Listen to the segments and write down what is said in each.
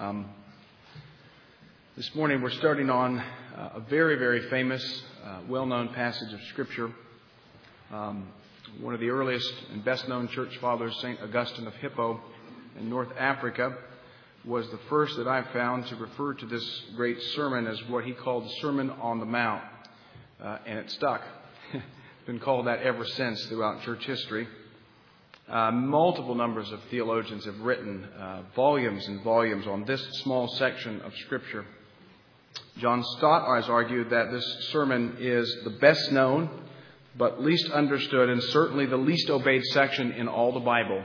This morning we're starting on a very, very famous, well-known passage of Scripture. One of the earliest and best-known church fathers, St. Augustine of Hippo in North Africa, was the first that I found to refer to this great sermon as what he called the Sermon on the Mount. And it stuck. It's been called that ever since throughout church history. Multiple numbers of theologians have written volumes and volumes on this small section of Scripture. John Stott has argued that this sermon is the best known, but least understood, and certainly the least obeyed section in all the Bible.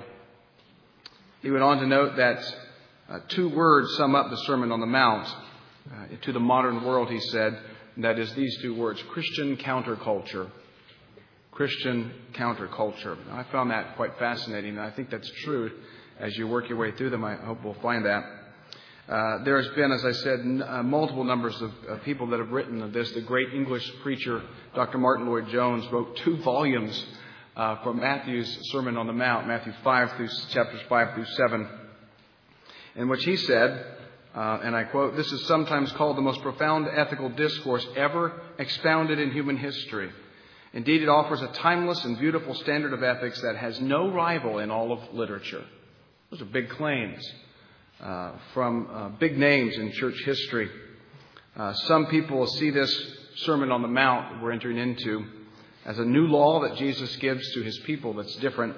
He went on to note that two words sum up the Sermon on the Mount to the modern world, he said, and that is these two words: Christian counterculture. Christian counterculture. I found that quite fascinating, and I think that's true. As you work your way through them, I hope we'll find that. There's been, as I said, multiple numbers of people that have written of this. The great English preacher, Dr. Martin Lloyd-Jones, wrote 2 volumes from Matthew's Sermon on the Mount, Matthew 5 through chapters 5 through 7, in which he said, and I quote, "This is sometimes called the most profound ethical discourse ever expounded in human history. Indeed, it offers a timeless and beautiful standard of ethics that has no rival in all of literature." Those are big claims from big names in church history. Some people see this Sermon on the Mount that we're entering into as a new law that Jesus gives to his people that's different.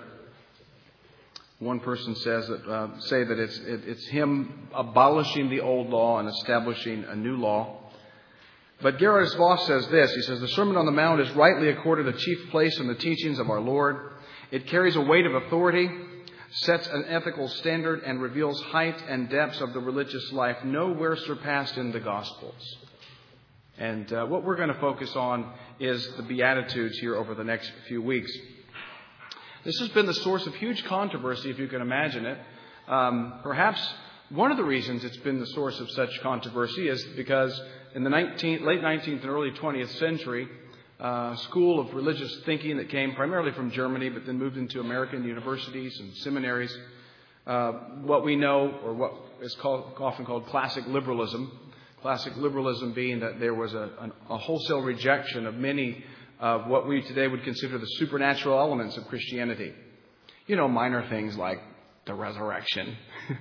One person says that it's him abolishing the old law and establishing a new law. But Gerhard Voss says this. He says, "The Sermon on the Mount is rightly accorded a chief place in the teachings of our Lord. It carries a weight of authority, sets an ethical standard, and reveals height and depths of the religious life nowhere surpassed in the Gospels." And what we're going to focus on is the Beatitudes here over the next few weeks. This has been the source of huge controversy, if you can imagine it. Perhaps one of the reasons it's been the source of such controversy is because in the late 19th and early 20th century, school of religious thinking that came primarily from Germany, but then moved into American universities and seminaries, what we know, or what is often called classic liberalism. Classic liberalism being that there was a wholesale rejection of many of what we today would consider the supernatural elements of Christianity. You know, minor things like the resurrection,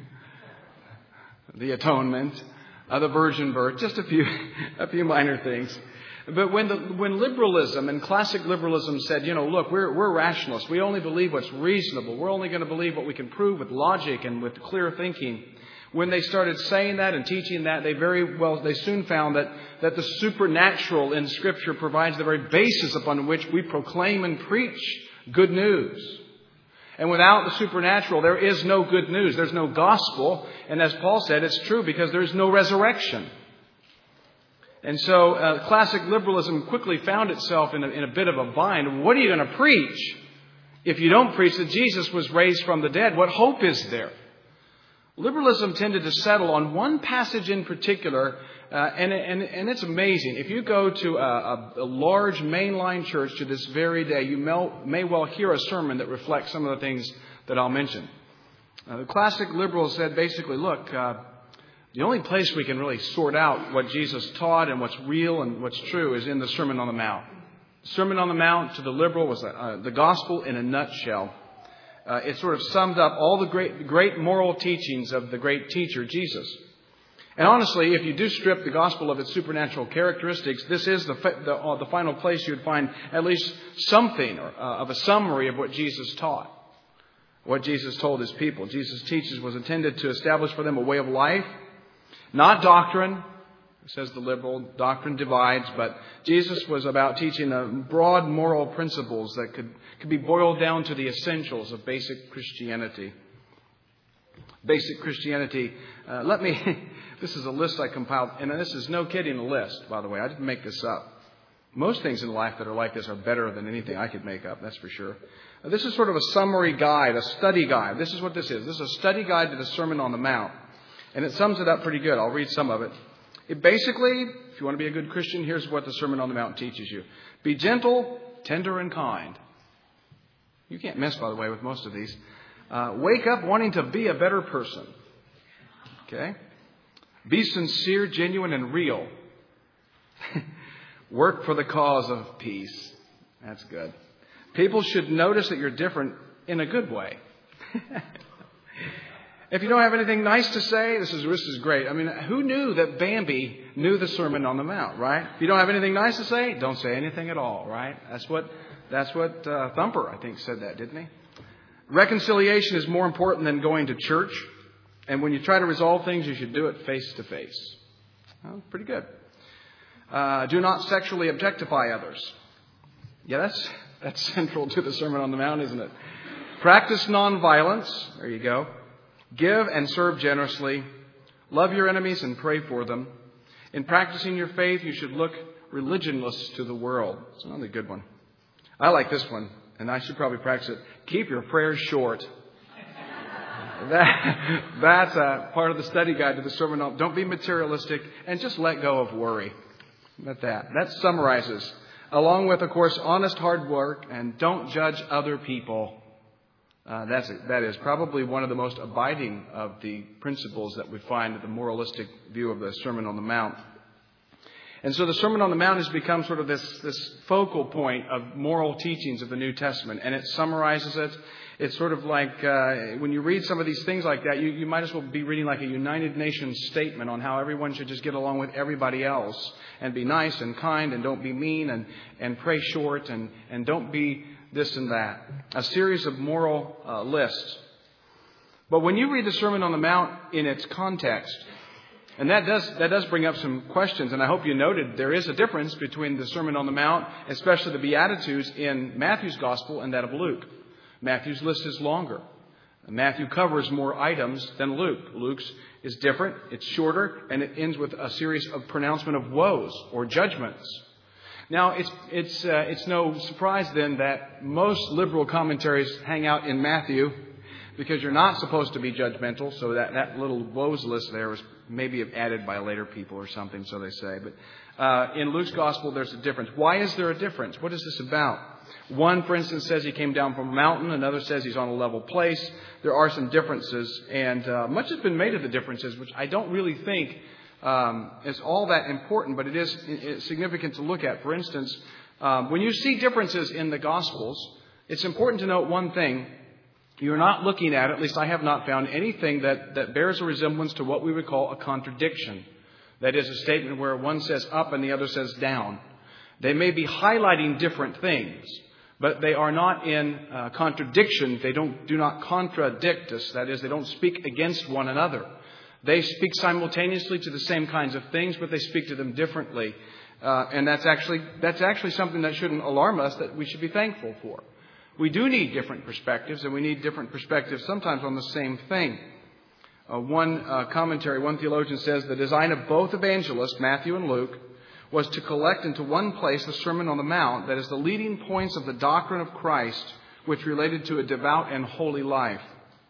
the atonement, the virgin birth, just a few minor things. But when liberalism and classic liberalism said, look, we're rationalists. We only believe what's reasonable. We're only going to believe what we can prove with logic and with clear thinking. When they started saying that and teaching that, they soon found that the supernatural in Scripture provides the very basis upon which we proclaim and preach good news. And without the supernatural, there is no good news. There's no gospel. And as Paul said, it's true because there's no resurrection. And so classic liberalism quickly found itself in a bit of a bind. What are you going to preach if you don't preach that Jesus was raised from the dead? What hope is there? Liberalism tended to settle on one passage in particular, and it's amazing. If you go to a large mainline church to this very day, you may well hear a sermon that reflects some of the things that I'll mention. The classic liberals said basically, look, the only place we can really sort out what Jesus taught and what's real and what's true is in the Sermon on the Mount. The Sermon on the Mount to the liberal was the gospel in a nutshell. It sort of summed up all the great moral teachings of the great teacher, Jesus. And honestly, if you do strip the gospel of its supernatural characteristics, this is the final place you would find at least something of a summary of what Jesus taught, what Jesus told his people. Jesus' teachings was intended to establish for them a way of life, not doctrine. Says the liberal, doctrine divides, but Jesus was about teaching broad moral principles that could be boiled down to the essentials of basic Christianity. Basic Christianity. This is a list I compiled, and this is no kidding a list, by the way. I didn't make this up. Most things in life that are like this are better than anything I could make up, that's for sure. This is sort of a summary guide, a study guide. This is what this is. This is a study guide to the Sermon on the Mount, and it sums it up pretty good. I'll read some of it. It basically, if you want to be a good Christian, here's what the Sermon on the Mount teaches you. Be gentle, tender, and kind. You can't miss, by the way, with most of these. Wake up wanting to be a better person. Okay? Be sincere, genuine, and real. Work for the cause of peace. That's good. People should notice that you're different in a good way. If you don't have anything nice to say, this is great. I mean, who knew that Bambi knew the Sermon on the Mount, right? If you don't have anything nice to say, don't say anything at all, right? That's what Thumper, I think, said that, didn't he? Reconciliation is more important than going to church. And when you try to resolve things, you should do it face to face. Well, pretty good. Do not sexually objectify others. Yeah, that's central to the Sermon on the Mount, isn't it? Practice nonviolence. There you go. Give and serve generously. Love your enemies and pray for them. In practicing your faith, you should look religionless to the world. It's another good one. I like this one, and I should probably practice it. Keep your prayers short. That's a part of the study guide to the Sermon. Don't be materialistic and just let go of worry. That summarizes. Along with, of course, honest hard work and don't judge other people. That is probably one of the most abiding of the principles that we find in the moralistic view of the Sermon on the Mount. And so the Sermon on the Mount has become sort of this focal point of moral teachings of the New Testament. And it summarizes it. It's sort of like when you read some of these things like that, you might as well be reading like a United Nations statement on how everyone should just get along with everybody else and be nice and kind and don't be mean and pray short and don't be this and that. A series of moral lists. But when you read the Sermon on the Mount in its context, and that does bring up some questions, and I hope you noted there is a difference between the Sermon on the Mount, especially the Beatitudes in Matthew's Gospel and that of Luke. Matthew's list is longer. Matthew covers more items than Luke. Luke's is different, it's shorter, and it ends with a series of pronouncement of woes or judgments. Now, it's no surprise then that most liberal commentaries hang out in Matthew because you're not supposed to be judgmental, so that little woes list there was maybe added by later people or something, so they say. But in Luke's Gospel, there's a difference. Why is there a difference? What is this about? One, for instance, says he came down from a mountain. Another says he's on a level place. There are some differences, and much has been made of the differences, which I don't really think is all that important, but it is significant to look at. For instance, when you see differences in the Gospels, it's important to note one thing. You're not looking at least I have not found anything that bears a resemblance to what we would call a contradiction. That is a statement where one says up and the other says down. They may be highlighting different things, but they are not in contradiction. They do not contradict us. That is, they don't speak against one another. They speak simultaneously to the same kinds of things, but they speak to them differently. And that's actually something that shouldn't alarm us, that we should be thankful for. We do need different perspectives, and we need different perspectives sometimes on the same thing. One theologian says the design of both evangelists, Matthew and Luke, was to collect into one place the Sermon on the Mount, that is, the leading points of the doctrine of Christ, which related to a devout and holy life.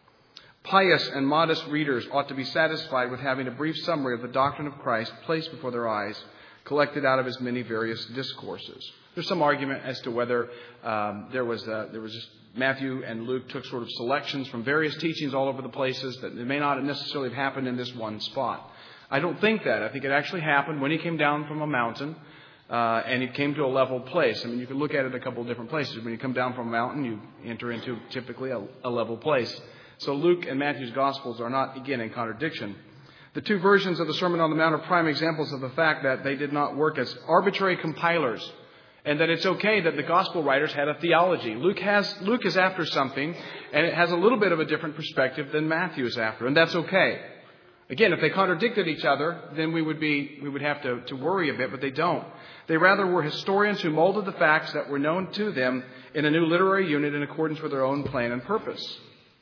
Pious and modest readers ought to be satisfied with having a brief summary of the doctrine of Christ placed before their eyes, collected out of his many various discourses. There's some argument as to whether there was just Matthew and Luke took sort of selections from various teachings all over the places, that it may not necessarily have happened in this one spot. I don't think that. I think it actually happened when he came down from a mountain and he came to a level place. I mean, you can look at it a couple of different places. When you come down from a mountain, you enter into typically a level place. So Luke and Matthew's Gospels are not, again, in contradiction. The two versions of the Sermon on the Mount are prime examples of the fact that they did not work as arbitrary compilers, and that it's okay that the Gospel writers had a theology. Luke is after something, and it has a little bit of a different perspective than Matthew is after, and that's okay. Again, if they contradicted each other, then we would have to worry a bit, but they don't. They rather were historians who molded the facts that were known to them in a new literary unit in accordance with their own plan and purpose.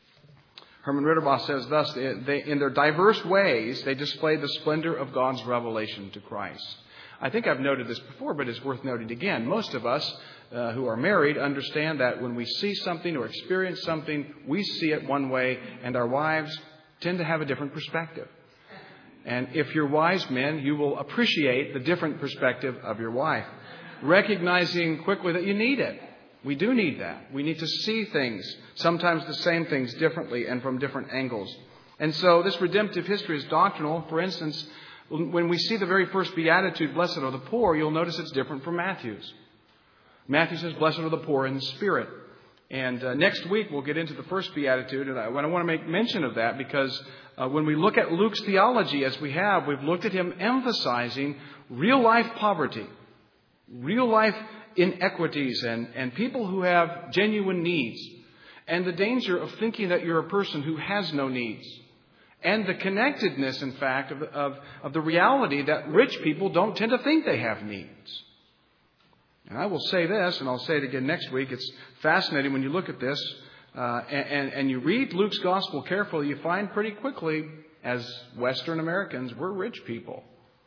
Herman Ritterboss says thus, in their diverse ways, they displayed the splendor of God's revelation to Christ. I think I've noted this before, but it's worth noting again. Most of us who are married understand that when we see something or experience something, we see it one way, and our wives tend to have a different perspective. And if you're wise men, you will appreciate the different perspective of your wife, recognizing quickly that you need it. We do need that. We need to see things, sometimes the same things, differently and from different angles. And so this redemptive history is doctrinal. For instance, when we see the very first beatitude, blessed are the poor, you'll notice it's different from Matthew's. Matthew says, blessed are the poor in spirit. And next week we'll get into the first beatitude, and I want to make mention of that because when we look at Luke's theology, as we have, we've looked at him emphasizing real life poverty, real life inequities, and people who have genuine needs, and the danger of thinking that you're a person who has no needs, and the connectedness, in fact, of the reality that rich people don't tend to think they have needs. And I will say this, and I'll say it again next week. It's fascinating when you look at this and you read Luke's gospel carefully, you find pretty quickly, as Western Americans, we're rich people.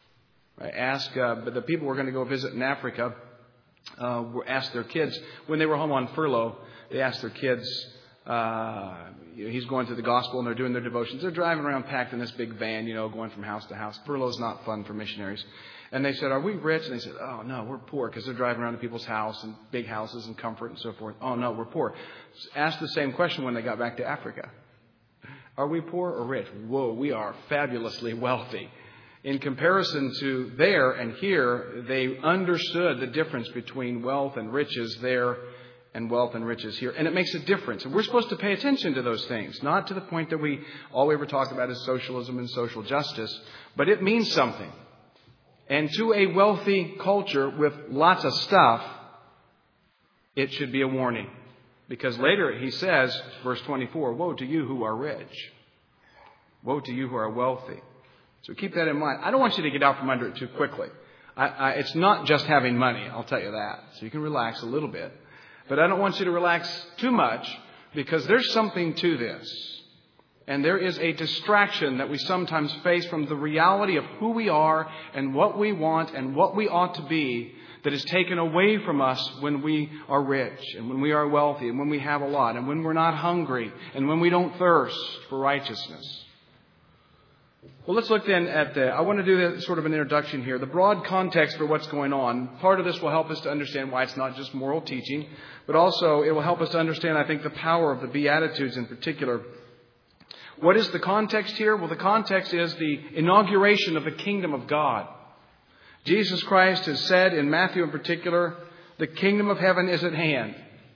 But the people we're going to go visit in Africa asked their kids, when they were home on furlough, they asked their kids, he's going through the gospel and they're doing their devotions. They're driving around packed in this big van, going from house to house. Furlough's not fun for missionaries. And they said, are we rich? And they said, oh, no, we're poor, because they're driving around to people's house and big houses and comfort and so forth. Oh, no, we're poor. Asked the same question when they got back to Africa. Are we poor or rich? Whoa, we are fabulously wealthy. In comparison to there and here, they understood the difference between wealth and riches there and wealth and riches here. And it makes a difference. And we're supposed to pay attention to those things, not to the point that all we ever talk about is socialism and social justice, but it means something. And to a wealthy culture with lots of stuff, it should be a warning. Because later he says, verse 24, woe to you who are rich. Woe to you who are wealthy. So keep that in mind. I don't want you to get out from under it too quickly. It's not just having money, I'll tell you that. So you can relax a little bit. But I don't want you to relax too much, because there's something to this. And there is a distraction that we sometimes face from the reality of who we are and what we want and what we ought to be, that is taken away from us when we are rich and when we are wealthy and when we have a lot and when we're not hungry and when we don't thirst for righteousness. Well, let's look then at I want to do sort of an introduction here. The broad context for what's going on. Part of this will help us to understand why it's not just moral teaching, but also it will help us to understand, I think, the power of the Beatitudes in particular. What is the context here? Well, the context is the inauguration of the kingdom of God. Jesus Christ has said in Matthew in particular, the kingdom of heaven is at hand.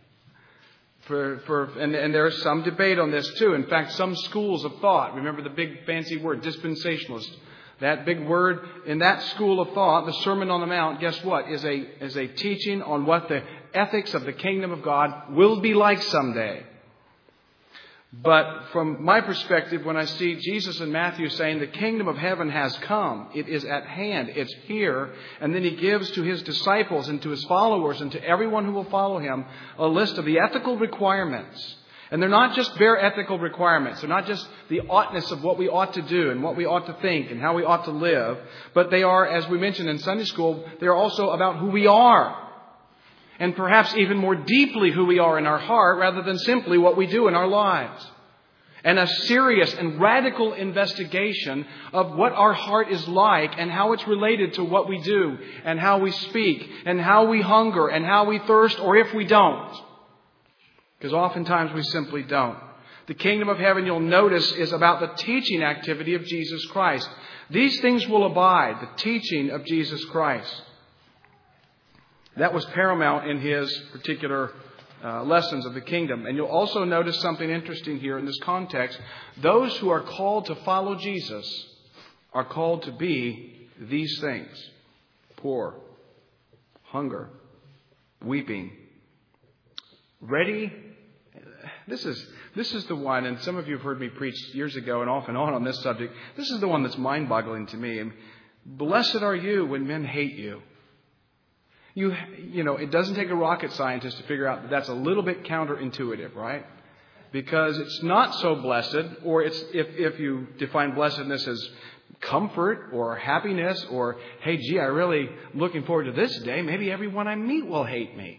And there's some debate on this too. In fact, some schools of thought, remember the big fancy word, dispensationalist. That big word, in that school of thought, the Sermon on the Mount, guess what? Is a teaching on what the ethics of the kingdom of God will be like someday. But from my perspective, when I see Jesus in Matthew saying the kingdom of heaven has come, it is at hand, it's here, and then he gives to his disciples and to his followers and to everyone who will follow him a list of the ethical requirements. And they're not just bare ethical requirements. They're not just the oughtness of what we ought to do and what we ought to think and how we ought to live. But they are, as we mentioned in Sunday school, they are also about who we are. And perhaps even more deeply who we are in our heart rather than simply what we do in our lives. And a serious and radical investigation of what our heart is like and how it's related to what we do and how we speak and how we hunger and how we thirst, or if we don't. Because oftentimes we simply don't. The kingdom of heaven, you'll notice, is about the teaching activity of Jesus Christ. These things will abide, the teaching of Jesus Christ. That was paramount in his particular lessons of the kingdom. And you'll also notice something interesting here in this context. Those who are called to follow Jesus are called to be these things: poor, hunger, weeping, ready. This is the one, and some of you have heard me preach years ago and off and on this subject. This is the one that's mind-boggling to me. Blessed are you when men hate you. You know, it doesn't take a rocket scientist to figure out that that's a little bit counterintuitive, right? Because it's not so blessed, or it's if you define blessedness as comfort or happiness, or, hey, gee, I'm really looking forward to this day. Maybe everyone I meet will hate me.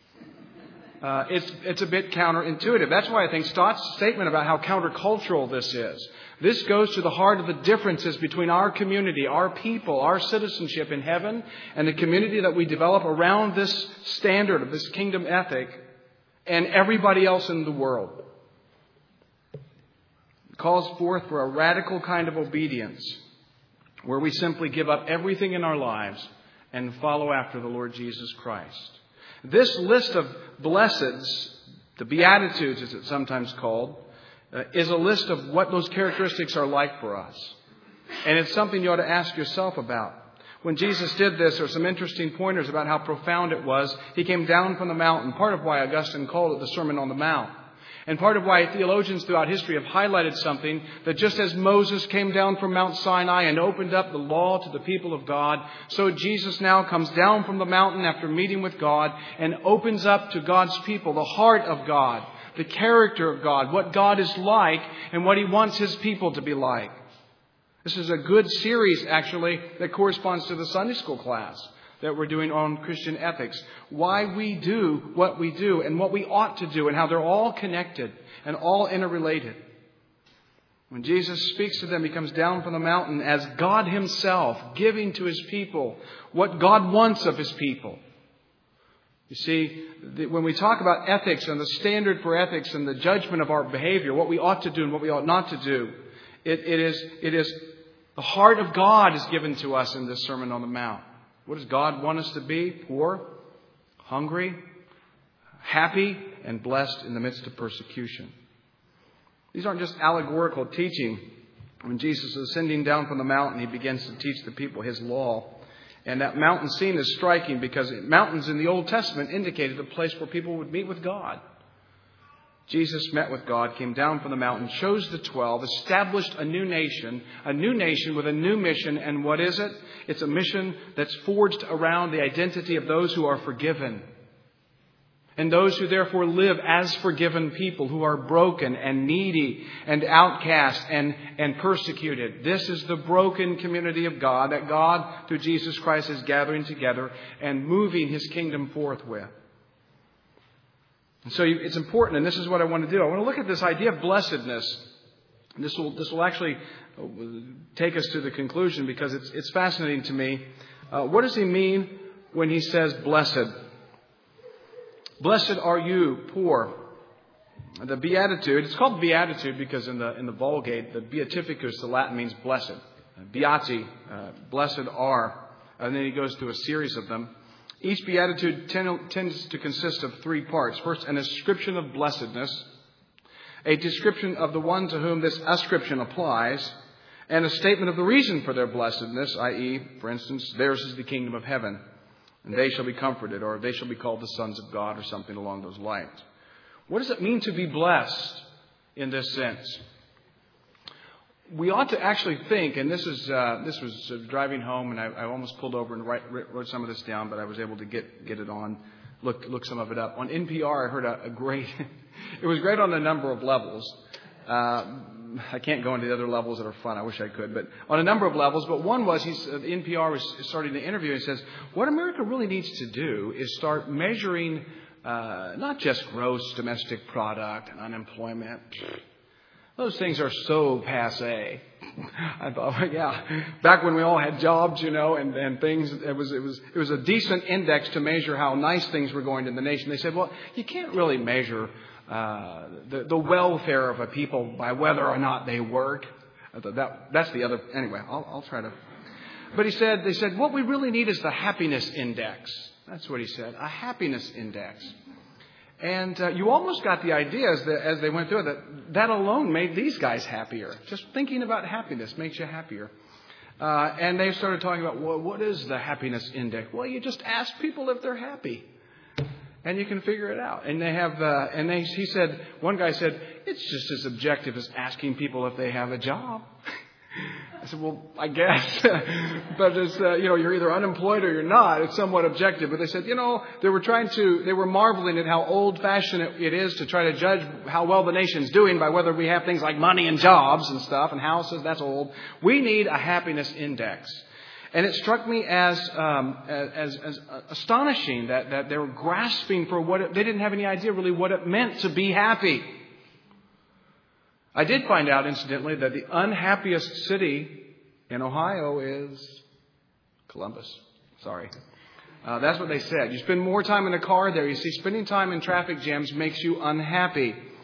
It's a bit counterintuitive. That's why I think Stott's statement about how countercultural this is. This goes to the heart of the differences between our community, our people, our citizenship in heaven, and the community that we develop around this standard of this kingdom ethic and everybody else in the world. calls forth for a radical kind of obedience where we simply give up everything in our lives and follow after the Lord Jesus Christ. This list of blesseds, the Beatitudes as it's sometimes called, is a list of what those characteristics are like for us. And it's something you ought to ask yourself about. When Jesus did this, there are some interesting pointers about how profound it was. He came down from the mountain, part of why Augustine called it the Sermon on the Mount. And part of why theologians throughout history have highlighted something, that just as Moses came down from Mount Sinai and opened up the law to the people of God, so Jesus now comes down from the mountain after meeting with God and opens up to God's people the heart of God, the character of God, what God is like and what He wants His people to be like. This is a good series, actually, that corresponds to the Sunday school class that we're doing on Christian ethics. Why we do what we do and what we ought to do and how they're all connected and all interrelated. When Jesus speaks to them, He comes down from the mountain as God Himself, giving to His people what God wants of His people. You see, when we talk about ethics and the standard for ethics and the judgment of our behavior, what we ought to do and what we ought not to do, it is the heart of God is given to us in this Sermon on the Mount. What does God want us to be? Poor, hungry, happy, and blessed in the midst of persecution. These aren't just allegorical teaching. When Jesus is ascending down from the mountain, He begins to teach the people His law. And that mountain scene is striking because mountains in the Old Testament indicated a place where people would meet with God. Jesus met with God, came down from the mountain, chose the 12, established a new nation with a new mission. And what is it? It's a mission that's forged around the identity of those who are forgiven. And those who therefore live as forgiven people who are broken and needy and outcast and persecuted. This is the broken community of God that God, through Jesus Christ, is gathering together and moving His kingdom forth with. And so it's important, and this is what I want to do. I want to look at this idea of blessedness. And this will actually take us to the conclusion because it's fascinating to me. What does He mean when He says blessed? Blessed are you, poor. The Beatitude, it's called Beatitude because in the Vulgate, the Beatificus, the Latin means blessed. Beati, blessed are. And then he goes through a series of them. Each Beatitude tends to consist of three parts. First, an ascription of blessedness, a description of the one to whom this ascription applies, and a statement of the reason for their blessedness, i.e., for instance, theirs is the kingdom of heaven, and they shall be comforted, or they shall be called the sons of God, or something along those lines. What does it mean to be blessed in this sense? We ought to actually think, and this was driving home, and I almost pulled over and wrote some of this down, but I was able to get it on, look some of it up. On NPR, I heard a great, it was great on a number of levels. I can't go into the other levels that are fun. I wish I could, but on a number of levels. But one was, NPR was starting the interview, and he says, what America really needs to do is start measuring not just gross domestic product and unemployment. Those things are so passé. I thought, yeah, back when we all had jobs, and things, it was a decent index to measure how nice things were going in the nation. They said, well, you can't really measure the welfare of a people by whether or not they work. That's the other. Anyway, I'll try to. But they said, what we really need is the happiness index. That's what he said, a happiness index. And you almost got the idea as they went through it that alone made these guys happier. Just thinking about happiness makes you happier. And they started talking about, well, what is the happiness index? Well, you just ask people if they're happy, and you can figure it out. And they have, he said, one guy said, it's just as objective as asking people if they have a job. I said, well, I guess, but it's, you're either unemployed or you're not. It's somewhat objective. But they said, they were marveling at how old-fashioned it is to try to judge how well the nation's doing by whether we have things like money and jobs and stuff and houses. That's old. We need a happiness index. And it struck me as astonishing that they were grasping for they didn't have any idea really what it meant to be happy. I did find out, incidentally, that the unhappiest city in Ohio is Columbus. Sorry. That's what they said. You spend more time in a car there. You see, spending time in traffic jams makes you unhappy.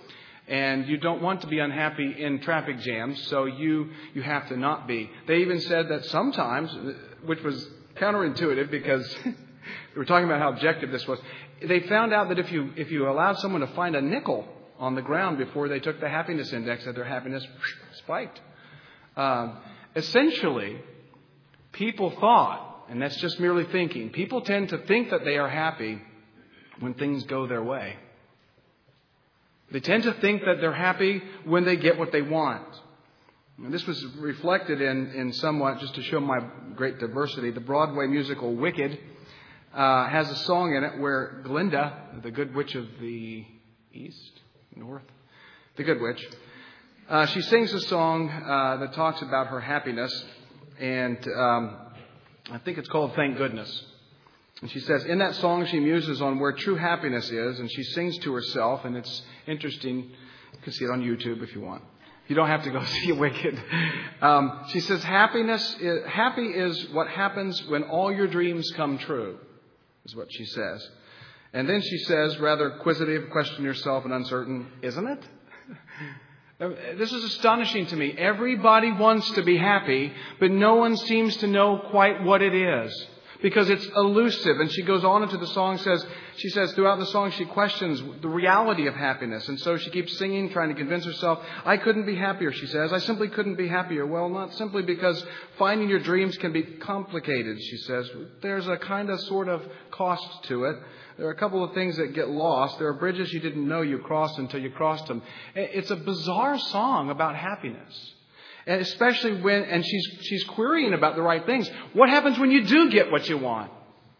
And you don't want to be unhappy in traffic jams, so you have to not be. They even said that sometimes, which was counterintuitive because we were talking about how objective this was. They found out that if you allowed someone to find a nickel on the ground before they took the happiness index, that their happiness spiked. Essentially, people thought, and that's just merely thinking, people tend to think that they are happy when things go their way. They tend to think that they're happy when they get what they want. And this was reflected in somewhat, just to show my great diversity, the Broadway musical Wicked has a song in it where Glinda, the Good Witch of the North, the Good Witch, she sings a song that talks about her happiness, and I think it's called Thank Goodness. And she says, in that song, she muses on where true happiness is, and she sings to herself, and it's interesting. You can see it on YouTube if you want. You don't have to go see Wicked. She says, happy is what happens when all your dreams come true, is what she says. And then she says, rather quizzitive, question yourself and uncertain, isn't it? This is astonishing to me. Everybody wants to be happy, but no one seems to know quite what it is. Because it's elusive. And she goes on into the song, she says throughout the song she questions the reality of happiness. And so she keeps singing, trying to convince herself, I couldn't be happier, she says. I simply couldn't be happier. Well, not simply because finding your dreams can be complicated, she says. There's a kind of sort of cost to it. There are a couple of things that get lost. There are bridges you didn't know you crossed until you crossed them. It's a bizarre song about happiness. And especially and she's querying about the right things. What happens when you do get what you want?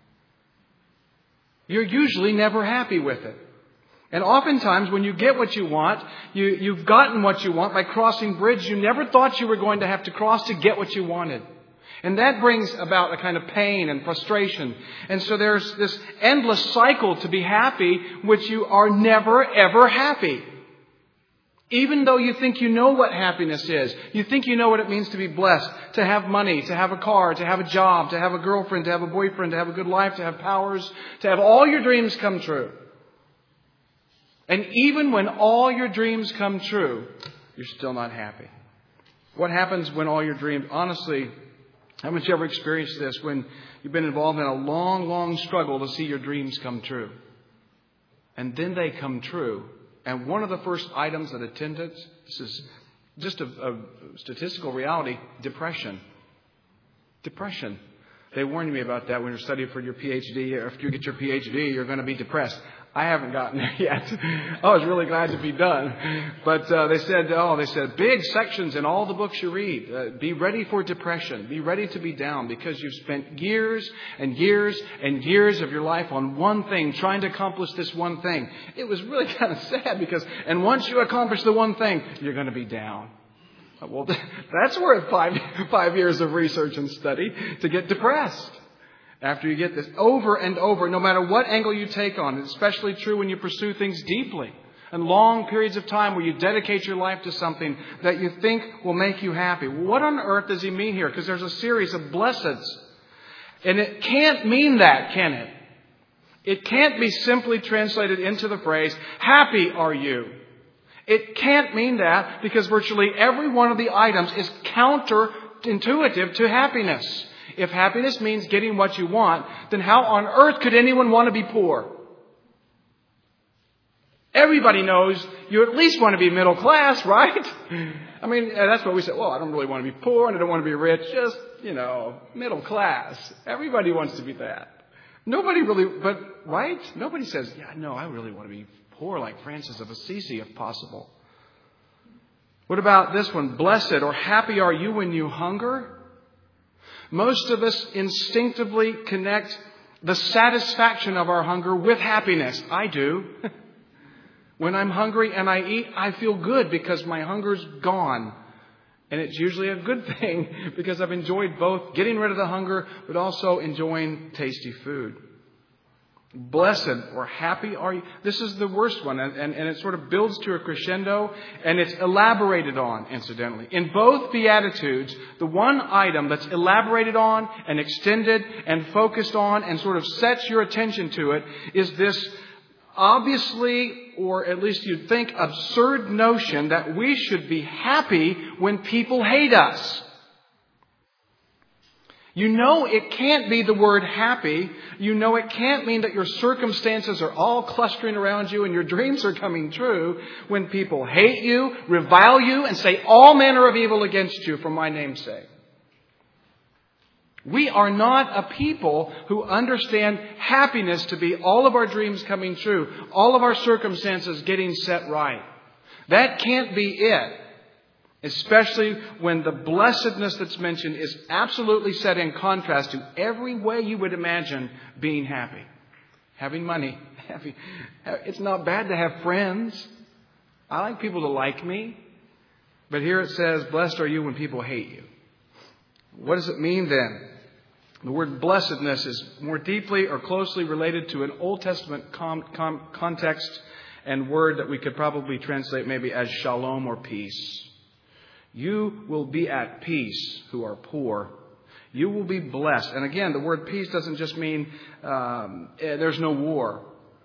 You're usually never happy with it. And oftentimes when you get what you want, you've gotten what you want by crossing bridges you never thought you were going to have to cross to get what you wanted. And that brings about a kind of pain and frustration. And so there's this endless cycle to be happy, which you are never, ever happy. Even though you think you know what happiness is, you think you know what it means to be blessed, to have money, to have a car, to have a job, to have a girlfriend, to have a boyfriend, to have a good life, to have powers, to have all your dreams come true. And even when all your dreams come true, you're still not happy. What happens when all your dreams, honestly, haven't you ever experienced this when you've been involved in a long, long struggle to see your dreams come true? And then they come true. And one of the first items that attended, this is just a statistical reality, depression. Depression. They warned me about that when you're studying for your PhD. After you get your PhD, you're going to be depressed. I haven't gotten there yet. I was really glad to be done. But they said, big sections in all the books you read. Be ready for depression. Be ready to be down because you've spent years and years and years of your life on one thing, trying to accomplish this one thing. It was really kind of sad and once you accomplish the one thing, you're going to be down. Well, that's worth 5 years of research and study to get depressed. After you get this over and over, no matter what angle you take on it, especially true when you pursue things deeply and long periods of time where you dedicate your life to something that you think will make you happy. What on earth does he mean here? Because there's a series of blesseds. And it can't mean that, can it? It can't be simply translated into the phrase, happy are you. It can't mean that because virtually every one of the items is counterintuitive to happiness. If happiness means getting what you want, then how on earth could anyone want to be poor? Everybody knows you at least want to be middle class, right? I mean, that's what we say. Well, I don't really want to be poor and I don't want to be rich. Just, middle class. Everybody wants to be that. Nobody really, right? Nobody says, yeah, no, I really want to be poor like Francis of Assisi if possible. What about this one? Blessed or happy are you when you hunger? Most of us instinctively connect the satisfaction of our hunger with happiness. I do. When I'm hungry and I eat, I feel good because my hunger's gone. And it's usually a good thing because I've enjoyed both getting rid of the hunger, but also enjoying tasty food. Blessed or happy are you? This is the worst one. And it sort of builds to a crescendo. And it's elaborated on, incidentally. In both Beatitudes, the one item that's elaborated on and extended and focused on and sort of sets your attention to it is this obviously or at least you'd think, absurd notion that we should be happy when people hate us. You know it can't be the word happy. You know it can't mean that your circumstances are all clustering around you and your dreams are coming true when people hate you, revile you, and say all manner of evil against you for my name's sake. We are not a people who understand happiness to be all of our dreams coming true, all of our circumstances getting set right. That can't be it. Especially when the blessedness that's mentioned is absolutely set in contrast to every way you would imagine being happy. Having money. It's not bad to have friends. I like people to like me. But here it says, blessed are you when people hate you. What does it mean then? The word blessedness is more deeply or closely related to an Old Testament context and word that we could probably translate maybe as shalom or peace. You will be at peace who are poor. You will be blessed. And again, the word peace doesn't just mean there's no war.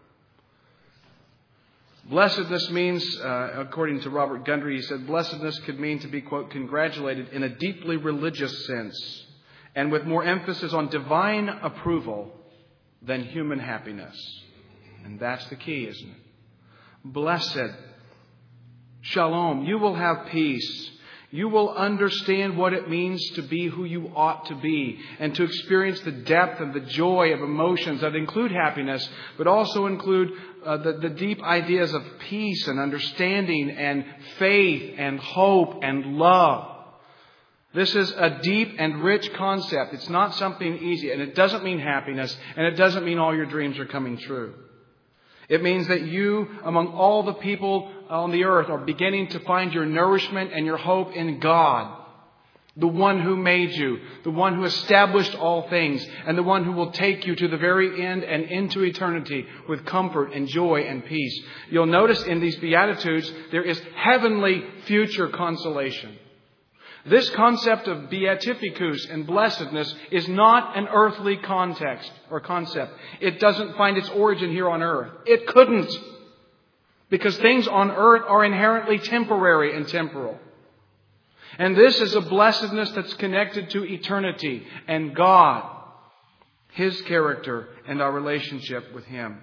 Blessedness means, according to Robert Gundry, he said, blessedness could mean to be, quote, congratulated in a deeply religious sense and with more emphasis on divine approval than human happiness. And that's the key, isn't it? Blessed. Shalom. You will have peace. You will understand what it means to be who you ought to be and to experience the depth and the joy of emotions that include happiness, but also include the deep ideas of peace and understanding and faith and hope and love. This is a deep and rich concept. It's not something easy, and it doesn't mean happiness, and it doesn't mean all your dreams are coming true. It means that you, among all the people on the earth, are beginning to find your nourishment and your hope in God, the one who made you, the one who established all things, and the one who will take you to the very end and into eternity with comfort and joy and peace. You'll notice in these Beatitudes there is heavenly future consolation. This concept of beatificus and blessedness is not an earthly context or concept. It doesn't find its origin here on earth. It couldn't. Because things on earth are inherently temporary and temporal. And this is a blessedness that's connected to eternity and God, His character, and our relationship with Him.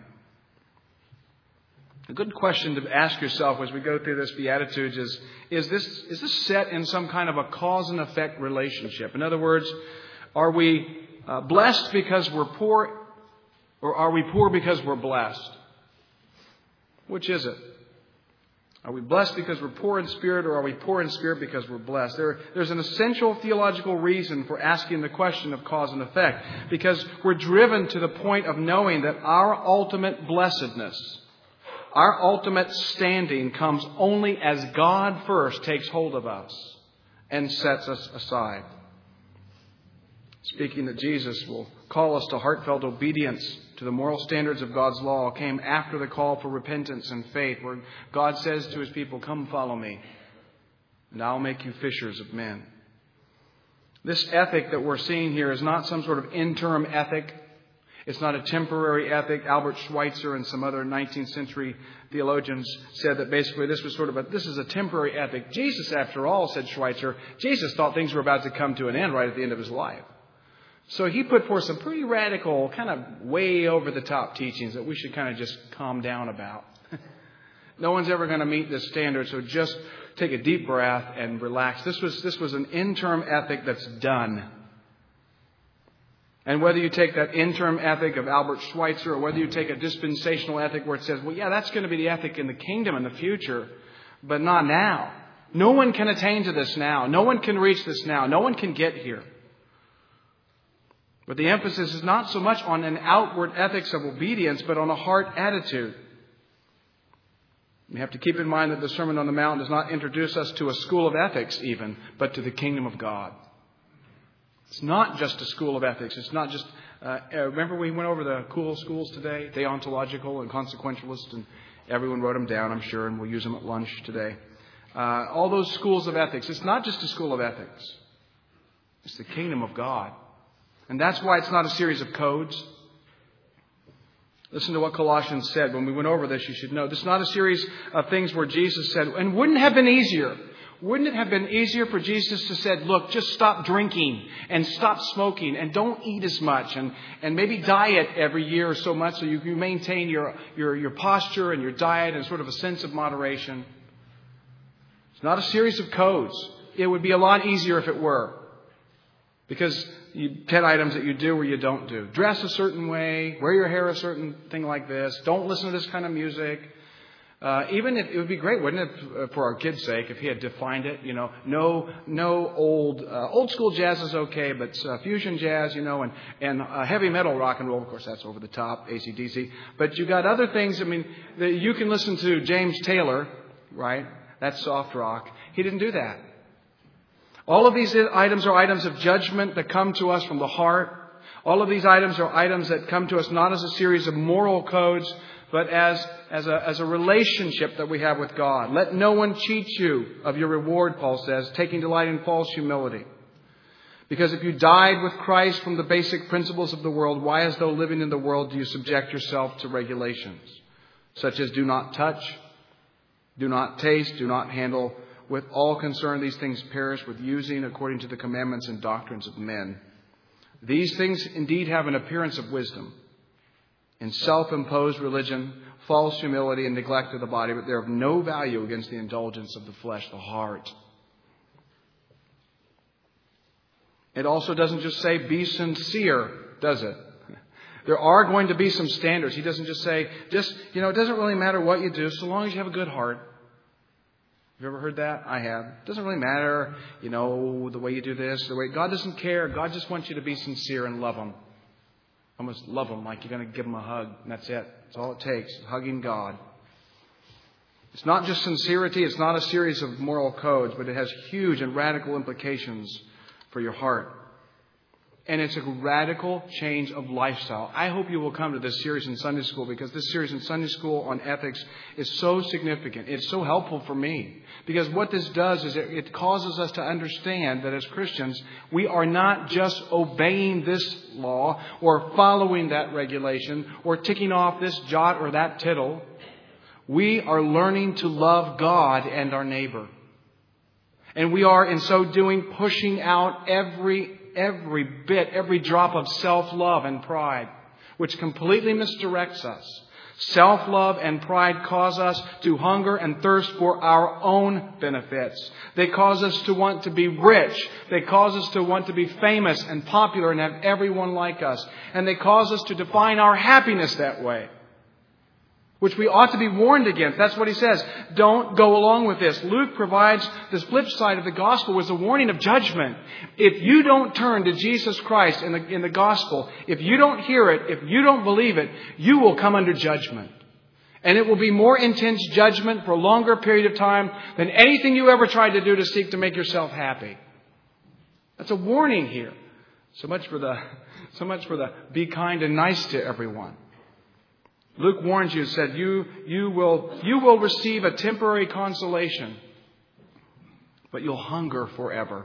A good question to ask yourself as we go through this Beatitudes is this set in some kind of a cause and effect relationship? In other words, are we blessed because we're poor, or are we poor because we're blessed? Which is it? Are we blessed because we're poor in spirit, or are we poor in spirit because we're blessed? There's an essential theological reason for asking the question of cause and effect, because we're driven to the point of knowing that our ultimate blessedness, our ultimate standing comes only as God first takes hold of us and sets us aside. Speaking that Jesus will call us to heartfelt obedience to the moral standards of God's law came after the call for repentance and faith, where God says to His people, come follow me, and I'll make you fishers of men. This ethic that we're seeing here is not some sort of interim ethic. It's not a temporary ethic. Albert Schweitzer and some other 19th century theologians said that basically this was this is a temporary ethic. Jesus, after all, said Schweitzer, Jesus thought things were about to come to an end right at the end of His life. So he put forth some pretty radical, kind of way over the top teachings that we should kind of just calm down about. No one's ever going to meet this standard, so just take a deep breath and relax. This was an interim ethic that's done. And whether you take that interim ethic of Albert Schweitzer or whether you take a dispensational ethic where it says, well, yeah, that's going to be the ethic in the kingdom in the future, but not now. No one can attain to this now. No one can reach this now. No one can get here. But the emphasis is not so much on an outward ethics of obedience, but on a heart attitude. We have to keep in mind that the Sermon on the Mount does not introduce us to a school of ethics even, but to the kingdom of God. It's not just a school of ethics. It's not just, remember we went over the cool schools today, deontological and consequentialist, and everyone wrote them down, I'm sure, and we'll use them at lunch today. All those schools of ethics. It's not just a school of ethics. It's the kingdom of God. And that's why it's not a series of codes. Listen to what Colossians said. When we went over this, you should know. This is not a series of things where Jesus said, and wouldn't it have been easier? Wouldn't it have been easier for Jesus to say, look, just stop drinking and stop smoking and don't eat as much and maybe diet every year or so much so you can maintain your posture and your diet and sort of a sense of moderation. It's not a series of codes. It would be a lot easier if it were. Because you 10 items that you do or you don't do. Dress a certain way. Wear your hair a certain thing like this. Don't listen to this kind of music. Even if it would be great, wouldn't it, for our kids' sake, if he had defined it, no old school jazz is okay, but fusion jazz, and heavy metal rock and roll, of course, that's over the top, AC/DC. But you got other things. That you can listen to James Taylor, right? That's soft rock. He didn't do that. All of these items are items of judgment that come to us from the heart. All of these items are items that come to us not as a series of moral codes, but as a relationship that we have with God. Let no one cheat you of your reward, Paul says, taking delight in false humility. Because if you died with Christ from the basic principles of the world, why, as though living in the world, do you subject yourself to regulations such as do not touch, do not taste, do not handle? With all concern, these things perish with using according to the commandments and doctrines of men. These things indeed have an appearance of wisdom in self-imposed religion, false humility, and neglect of the body, but they're of no value against the indulgence of the flesh, the heart. It also doesn't just say be sincere, does it? There are going to be some standards. He doesn't just say, it doesn't really matter what you do so long as you have a good heart. Have you ever heard that? I have. It doesn't really matter, the way you do this, the way God doesn't care. God just wants you to be sincere and love Him. Almost love Him like you're going to give Him a hug. And that's it. That's all it takes. Hugging God. It's not just sincerity. It's not a series of moral codes, but it has huge and radical implications for your heart. And it's a radical change of lifestyle. I hope you will come to this series in Sunday school, because this series in Sunday school on ethics is so significant. It's so helpful for me. Because what this does is it causes us to understand that as Christians, we are not just obeying this law or following that regulation or ticking off this jot or that tittle. We are learning to love God and our neighbor. And we are, in so doing, pushing out every drop of self-love and pride, which completely misdirects us. Self-love and pride cause us to hunger and thirst for our own benefits. They cause us to want to be rich. They cause us to want to be famous and popular and have everyone like us. And they cause us to define our happiness that way, which we ought to be warned against. That's what he says. Don't go along with this. Luke provides this flip side of the gospel was a warning of judgment. If you don't turn to Jesus Christ in the gospel, if you don't hear it, if you don't believe it, you will come under judgment. And it will be more intense judgment for a longer period of time than anything you ever tried to do to seek to make yourself happy. That's a warning here. So much for the be kind and nice to everyone. Luke warns you, said, you will receive a temporary consolation, but you'll hunger forever.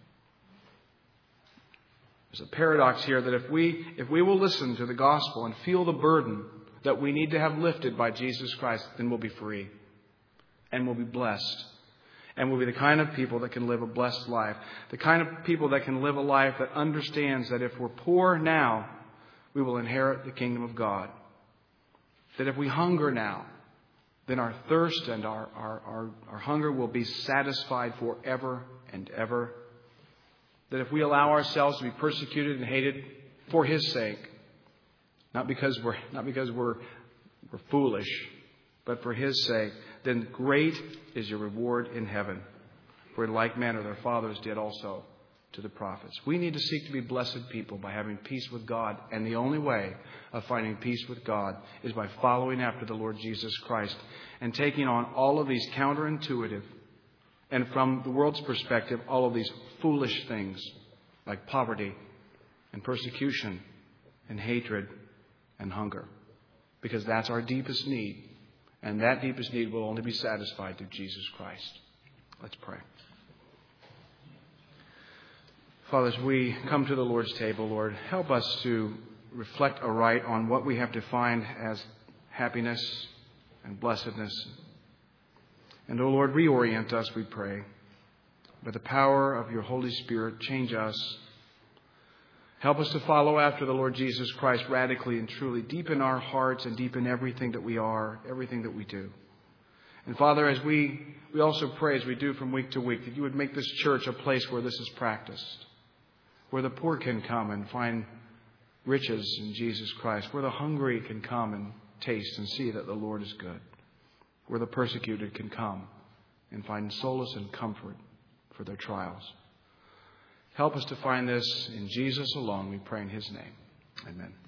There's a paradox here that if we will listen to the gospel and feel the burden that we need to have lifted by Jesus Christ, then we'll be free and we'll be blessed. And we'll be the kind of people that can live a blessed life. The kind of people that can live a life that understands that if we're poor now, we will inherit the kingdom of God. That if we hunger now, then our thirst and our hunger will be satisfied forever and ever. That if we allow ourselves to be persecuted and hated for His sake, not because we're foolish, but for His sake, then great is your reward in heaven. For in like manner their fathers did also to the prophets. We need to seek to be blessed people by having peace with God. And the only way of finding peace with God is by following after the Lord Jesus Christ and taking on all of these counterintuitive and, from the world's perspective, all of these foolish things like poverty and persecution and hatred and hunger. Because that's our deepest need. And that deepest need will only be satisfied through Jesus Christ. Let's pray. Father, as we come to the Lord's table, Lord, help us to reflect aright on what we have defined as happiness and blessedness. And, O Lord, reorient us, we pray. By the power of your Holy Spirit, change us. Help us to follow after the Lord Jesus Christ radically and truly, deep in our hearts and deep in everything that we are, everything that we do. And Father, as we also pray, as we do from week to week, that you would make this church a place where this is practiced, where the poor can come and find riches in Jesus Christ, where the hungry can come and taste and see that the Lord is good, where the persecuted can come and find solace and comfort for their trials. Help us to find this in Jesus alone, we pray in his name. Amen.